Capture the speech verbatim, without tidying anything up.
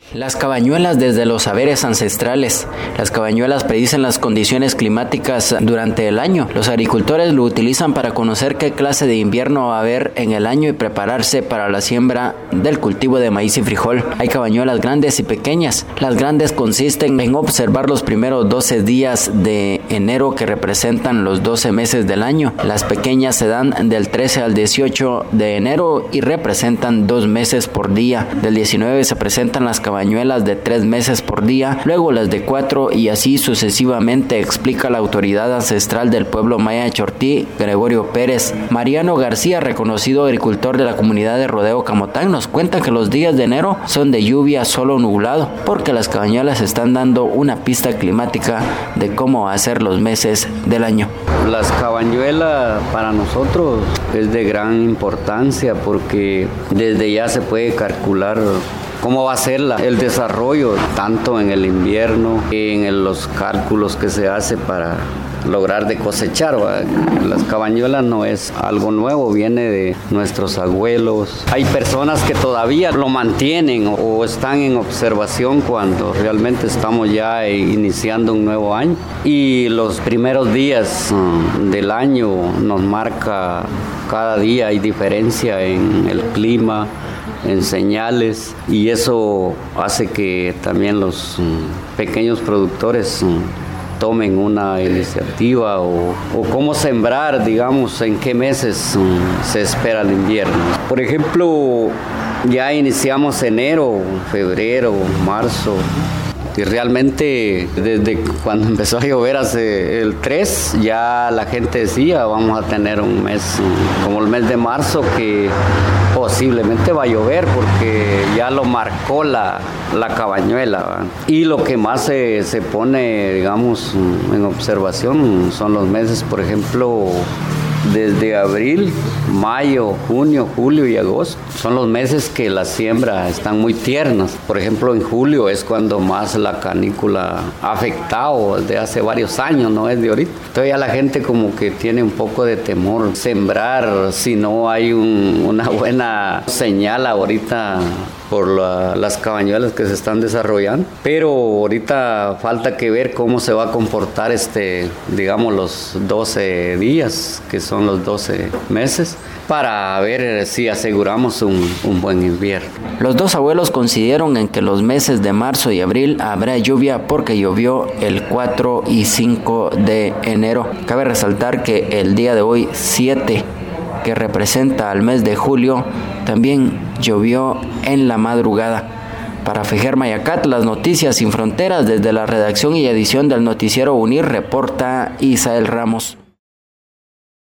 Las cabañuelas desde los saberes ancestrales. Las cabañuelas predicen las condiciones climáticas durante el año. Los agricultores lo utilizan para conocer qué clase de invierno va a haber en el año y prepararse para la siembra del cultivo de maíz y frijol. Hay cabañuelas grandes y pequeñas. Las grandes consisten en observar los primeros doce días de enero, que representan los doce meses del año. Las pequeñas se dan del trece al dieciocho de enero y representan dos meses por día. Del diecinueve se presentan las cabañuelas cabañuelas de tres meses por día, luego las de cuatro y así sucesivamente, explica la autoridad ancestral del pueblo maya de Chortí, Gregorio Pérez. Mariano García, reconocido agricultor de la comunidad de Rodeo Camotán, nos cuenta que los días de enero son de lluvia solo nublado, porque las cabañuelas están dando una pista climática de cómo va a ser los meses del año. Las cabañuelas para nosotros es de gran importancia porque desde ya se puede calcular cómo va a ser la, el desarrollo, tanto en el invierno, en el, los cálculos que se hace para lograr de cosechar. ¿va? Las cabañuelas no es algo nuevo, viene de nuestros abuelos. Hay personas que todavía lo mantienen o, o están en observación cuando realmente estamos ya iniciando un nuevo año. Y los primeros días um, del año nos marca, cada día hay diferencia en el clima, en señales, y eso hace que también los um, pequeños productores um, tomen una iniciativa o, o cómo sembrar, digamos, en qué meses um, se espera el invierno. Por ejemplo, ya iniciamos enero, febrero, marzo, y realmente desde cuando empezó a llover hace el tres, ya la gente decía vamos a tener un mes como el mes de marzo que posiblemente va a llover porque ya lo marcó la, la cabañuela. ¿va? Y lo que más se, se pone, digamos, en observación son los meses, por ejemplo, desde abril, mayo, junio, julio y agosto. Son los meses que las siembras están muy tiernas. Por ejemplo, en julio es cuando más la canícula ha afectado desde hace varios años, no es de ahorita. Entonces ya la gente como que tiene un poco de temor sembrar si no hay un, una buena señal ahorita por la, las cabañuelas que se están desarrollando, pero ahorita falta que ver cómo se va a comportar este, digamos, los doce días, que son los doce meses, para ver si aseguramos un, un buen invierno. Los dos abuelos coincidieron en que los meses de marzo y abril habrá lluvia porque llovió el cuatro y cinco de enero. Cabe resaltar que el día de hoy, siete, que representa al mes de julio, también llovió en la madrugada. Para Fejer Mayacat, las noticias sin fronteras, desde la redacción y edición del noticiero UNIR, reporta Isael Ramos.